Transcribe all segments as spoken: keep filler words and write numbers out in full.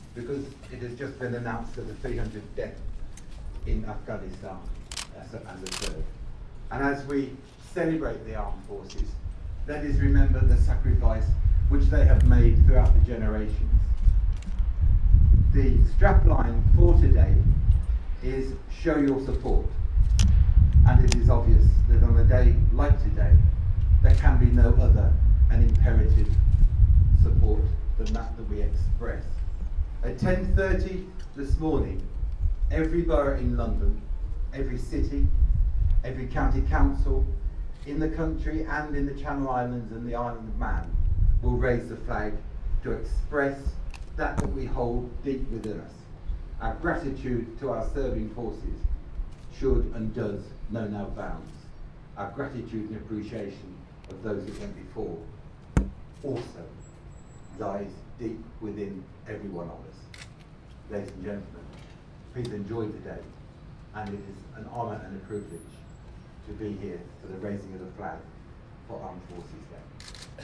because it has just been announced that the three hundredth death in Afghanistan has, has occurred. And as we celebrate the armed forces, let us remember the sacrifice which they have made throughout the generations. The strapline for today is show your support. And it is obvious that on a day like today, there can be no other and imperative support than that that we express. At ten thirty this morning, every borough in London, every city, every county council in the country and in the Channel Islands and the Isle of Man will raise the flag to express that that we hold deep within us. Our gratitude to our serving forces should and does know no bounds. Our gratitude and appreciation of those who went before also lies deep within every one of us. Ladies and gentlemen, please enjoy the day, and it is an honour and a privilege to be here for the raising of the flag for Armed Forces Day.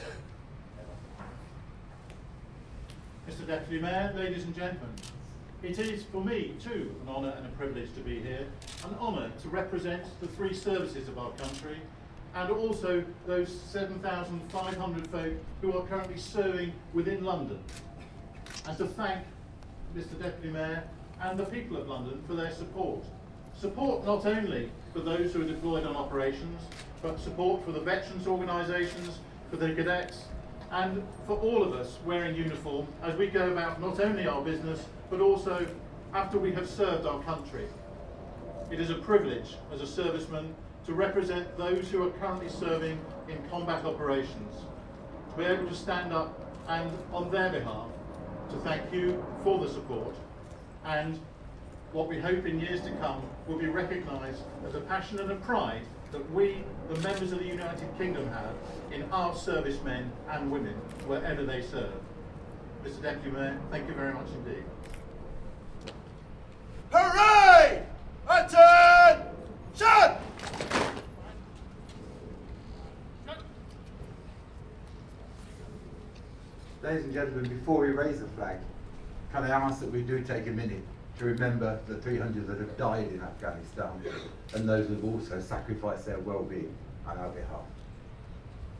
Mister Deputy Mayor, ladies and gentlemen, it is for me too an honour and a privilege to be here, an honour to represent the three services of our country and also those seven thousand five hundred folk who are currently serving within London, and to thank Mister Deputy Mayor and the people of London for their support. Support not only for those who are deployed on operations, but support for the veterans organisations, for the cadets, and for all of us wearing uniform as we go about not only our business, but also after we have served our country. It is a privilege as a serviceman to represent those who are currently serving in combat operations, to be able to stand up and on their behalf to thank you for the support, and what we hope in years to come will be recognised as a passion and a pride that we, the members of the United Kingdom, have in our servicemen and women wherever they serve. Mister Deputy Mayor, thank you very much indeed. Hooray! Attention! Ladies and gentlemen, before we raise the flag, can I ask that we do take a minute to remember the three hundred that have died in Afghanistan and those who have also sacrificed their well-being on our behalf.